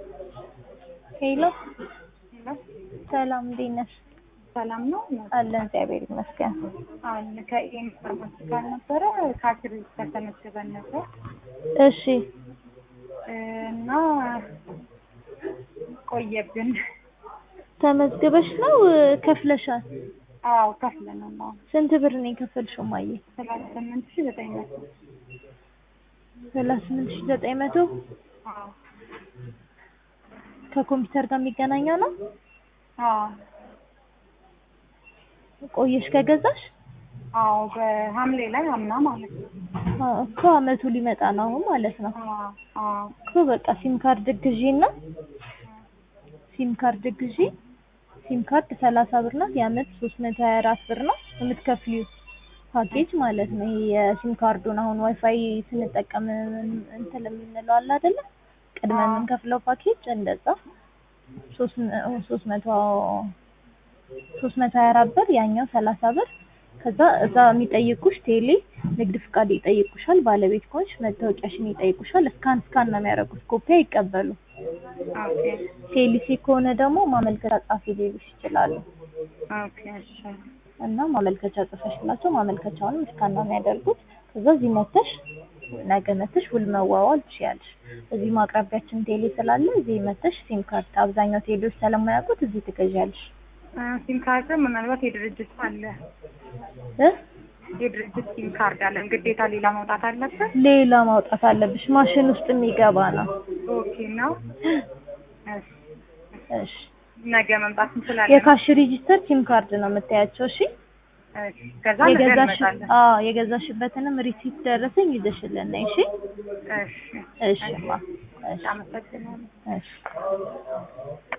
ሄሎ ሄሎ ሰላም እንዴት ነሽ? ሰላም ነው አለን እግዚአብሔር ይመስገን። አለ ከኢኤም ፋርማሲ ጋር ነበረ ካሽሪ ተመዝግበን ነበር እሺ እና ቆየብን። ተመዝግበሽ ነው ከፍለሻል? አዎ ከፍለናል። አዎ ስንት ብር ነው የከፈልሽው ማየ? 38,900 38,900 አዎ ከኮምፒውተር ጋር የሚገናኘው ነው? አዎ ቆየሽ ከገዛሽ? አዎ በሐምሌ ላይ አምና ማለት ነው። እኮ አመቱ ሊመጣ ነው አሁን ማለት ነው። አዎ እኮ በቃ ሲም ካርድ ግዢና ሲም ካርድ ግዢ። ሲም ካርድ 30 ብር ናት። የአመት 324 ብር ነው የምትከፍሊው ፓኬጅ ማለት ነው። ይሄ የሲም ካርዱን አሁን ዋይፋይ ስንጠቀም እንትን የምንለው አለ አይደለ? ቅድመ የምንከፍለው ፓኬጅ እንደዛ 324 ብር ያኛው 30 ብር። ከዛ እዛ የሚጠይቁሽ ቴሌ ንግድ ፍቃድ ይጠይቁሻል። ባለቤት ከሆንሽ መታወቂያሽን ይጠይቁሻል። ስካን ነው የሚያደርጉት፣ ኮፒ አይቀበሉ። ኦኬ ቴሊሲ ከሆነ ደግሞ ማመልከቻ ጻፊ ሊሉሽ ይችላሉ። ኦኬ እሺ እና ማመልከቻ ጽፈሽላቸው ማመልከቻውንም ስካን ነው የሚያደርጉት። ከዛ እዚህ መተሽ ነገ መተሽ ውል መዋዋል ትችያለሽ። እዚህ ማቅረቢያችን ቴሌ ስላለ እዚህ መተሽ ሲም ካርድ አብዛኛው ቴሌዎች ስለማያውቁት እዚህ ትገዣለሽ። ሲም ካርድ ምናልባት የድርጅት አለ የድርጅት ሲም ካርድ አለን። ግዴታ ሌላ ማውጣት አለበት? ሌላ ማውጣት አለብሽ። ማሽን ውስጥ የሚገባ ነው። ኦኬ ነው። እሺ ነገ መምጣት እንችላለን። የካሽ ሬጂስተር ሲም ካርድ ነው የምታያቸው። እሺ ከዛ ነገ እንመጣለን። የገዛሽበትንም ሪሲት ደረሰኝ ይዘሽልን ነይ። እሺ እሺ እሺ አመሰግናለሁ። እሺ